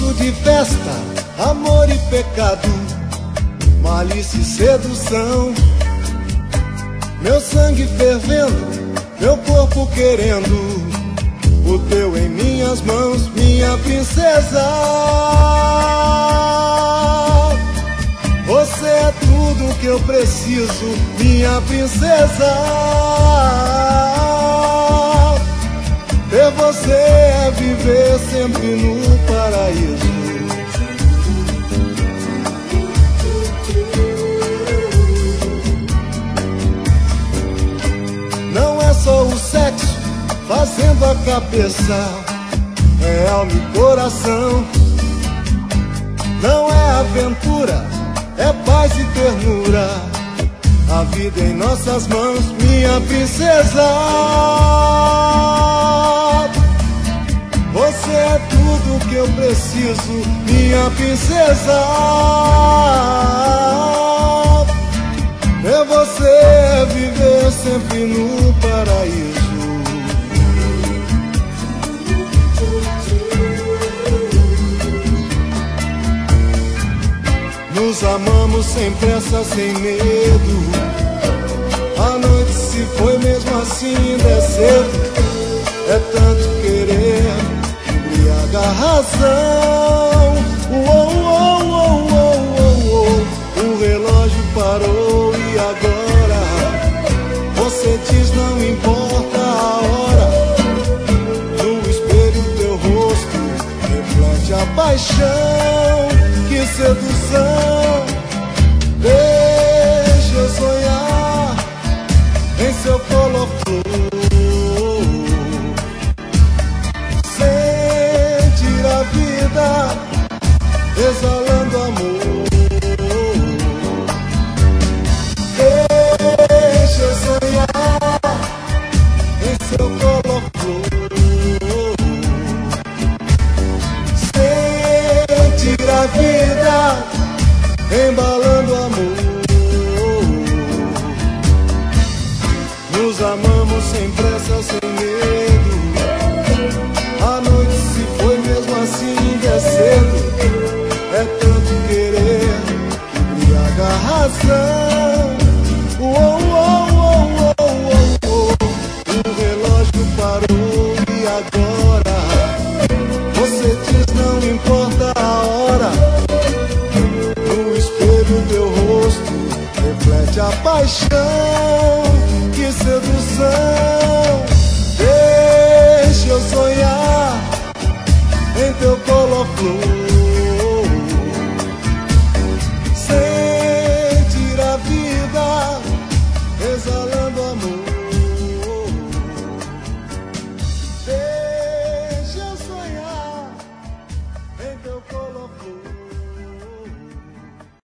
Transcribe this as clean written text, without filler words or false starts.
gosto de festa, amor e pecado, malícia e sedução. Meu sangue fervendo, meu corpo querendo, o teu em minhas mãos, minha princesa. Você é tudo que eu preciso, minha princesa. Ter você é viver sempre no paraíso. Não é só o sexo fazendo a cabeça, é alma e coração. Não é aventura, é paz e ternura, a vida em nossas mãos, minha princesa. Você é tudo que eu preciso, minha princesa. É você viver sempre no paraíso. Nos amamos sem pressa, sem medo. A noite se foi, mesmo assim ainda é cedo. É tanto querer, embriaga a razão. O relógio parou e agora você diz não importa a hora. No espelho teu rosto reflete a paixão. Que sedução, deixa eu sonhar em seu colo flor, sentir a vida exalando amor. Deixa eu sonhar em seu colo flor, sentir a vida embalando amor. Nos amamos sem pressa, sem medo. A noite se foi, mesmo assim ainda é cedo. É tanto querer, embriaga a razão. O relógio parou e agora você diz não importa a hora. No espelho teu rosto reflete a paixão. Que sedução, deixa eu sonhar em teu colo flor,